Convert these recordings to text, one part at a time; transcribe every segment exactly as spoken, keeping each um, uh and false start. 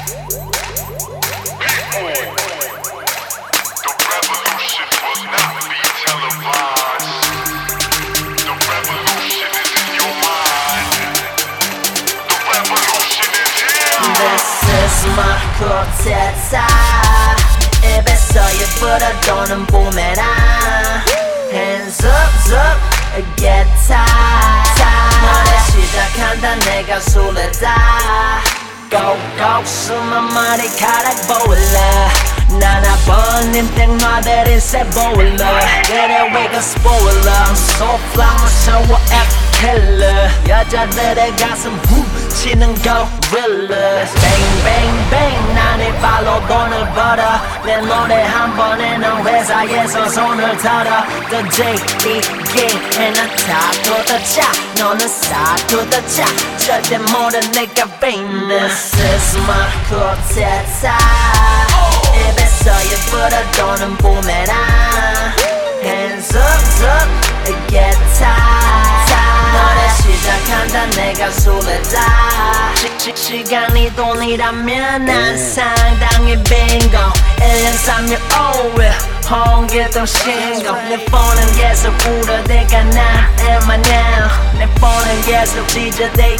This is my 콘텐츠. 입에서 예쁘다 도는 봄에나 Hands up, up, get tight. 너를 시작한다 내가 술래다. Go, go, 숨은 머리카락 보일래. 나나 번님 땡마들이 새 보일래. 그래 we gon' spoiler. So fly, 무서워 F-killer. 여자들의 가슴 훔치는 gorilla. Bang, bang, bang. 난이 발로 돈을 벌어. 내 노래 한 번에는 회사에서 손을 털어. The J, E, G, and I talk to the top. 너는 start to the top. 절대 모른 내가 famous. This is my 콘텐츠. 입에서 예쁘다 도는 봄에나 Hands up, up, get tight. 너를 시작한다 내가 술래다. 시, 시, 시간이 돈이라면 난 상당히 빙고. 일 년 삼 년 오 일 홍길동 신고. 내 폰은 계속 울어대가 나 Am I now. 내 폰은 계속 지저대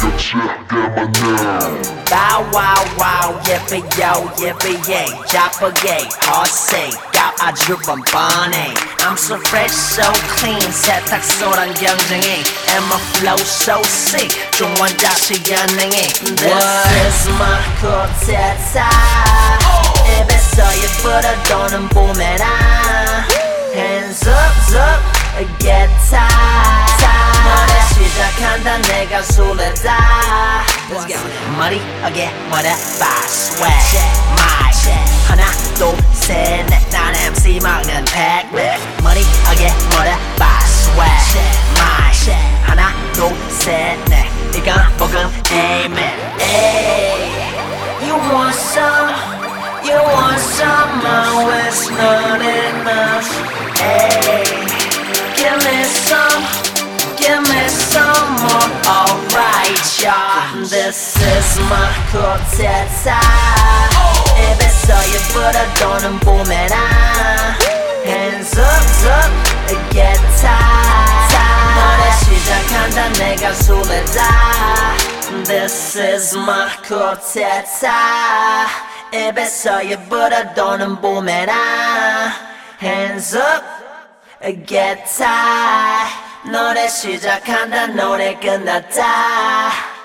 Bow wow wow 예뻐요 예뻐예 자빠게 헛세 값 아주 뻔뻔해. I'm so fresh so clean 세탁소랑 경쟁해 And my flow so sick 중환자식 연행해. This is my 콘텐츠. 입에서 예쁘다 도는 봄에나 Hands up up get tight. 너를 시작한다 내가 술래다. Let's go. 머리하게 뭐래봐 swag my 하나 둘셋넷난 엠씨 막는 팩 머리하게 뭐래봐 swag my 하나 둘셋넷 이건 복음 amen. Ay, you want some you want some no it's not enough. Ay, give me some give me some more. Alright y'all. This is my 콘텐츠. 입에서 예쁘다 도는 봄에나 Hands up, up, get tight. 너를 시작한다 내가 술래다. This is my 콘텐츠. 입에서 예쁘다 도는 봄에나 Hands up, get tight. 노래 시작한다 노래 끝났다.